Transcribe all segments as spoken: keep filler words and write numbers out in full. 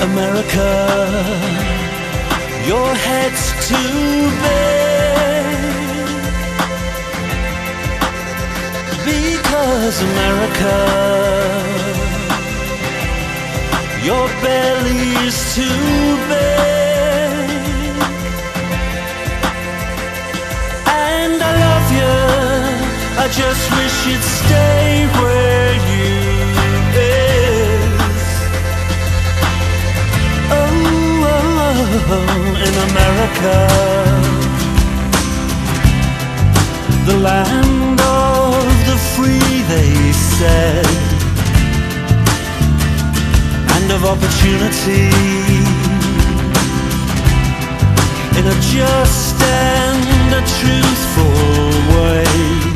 America, your head's too big, because America, your belly's too big, and I love you, I just wish you'd stay where you is. Oh, oh, in America, the land of the free, they said, and of opportunity, in a just and a truthful way.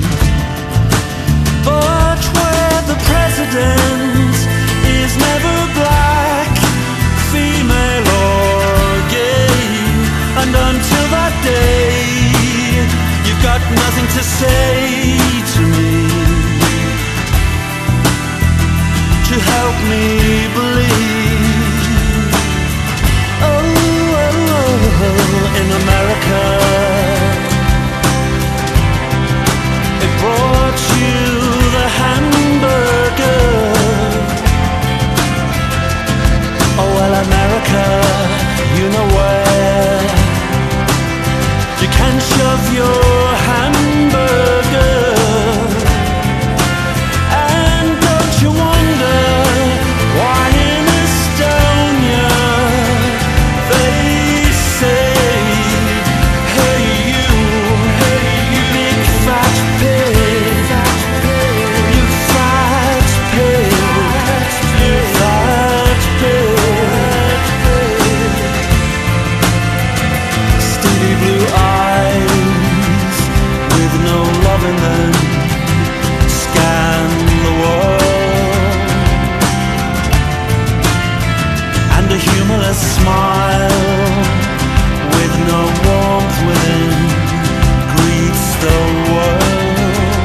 But where the president is never black, female or gay, and until that day you've got nothing to say to me to help me believe. Oh, oh, oh, in America, it brought you the hamburger. Oh well, America, you know where you can shove your hamburger. And don't you wonder why in Estonia they say, hey you, hey you big fat pig, you fat pig, you fat pig. Steely blue eyes with no love in them scan the world, and a humorless smile with no warmth within greets the world.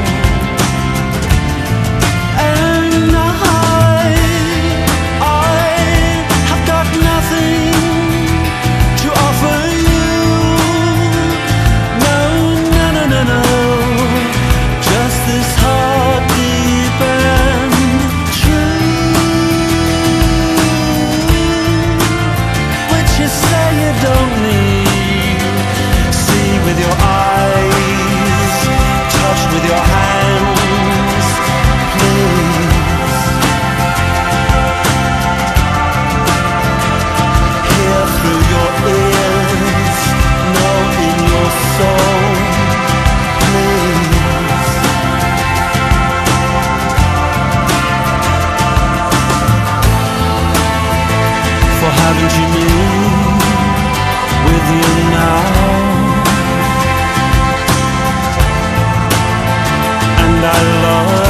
And I, I have got nothing to offer you. No, no, no, no, no, just this heart deep and true, which you say you don't need. See with your eyes, touch with your hands, please. Hear through your ears, know in your soul, please. For haven't you me with you now? And I love